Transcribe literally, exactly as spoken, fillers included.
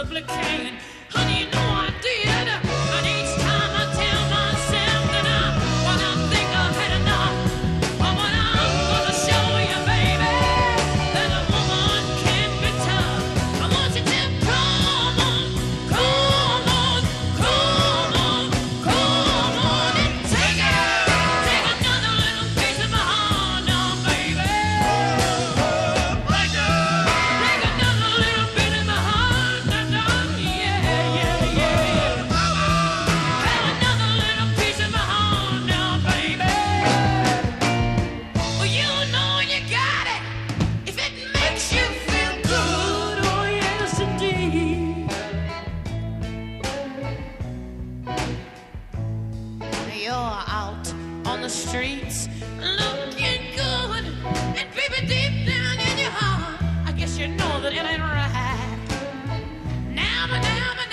simply can't. Honey, you know I did. And each time I tell myself that I, when I think I've had enough, but when I'm gonna show you, baby, that a woman can be tough. I want you to come on, come on, come on, come on and take it. Take another little piece of my heart now, baby. Take another little bit of my heart now, now, yeah, yeah, yeah. Have another little piece of my heart now, baby. Well, you know you got it if it makes you feel good. Oh, yes, indeed. You're out on the streets looking good, and baby, deep down in your heart, I guess you know that it ain't right. Now, but now, but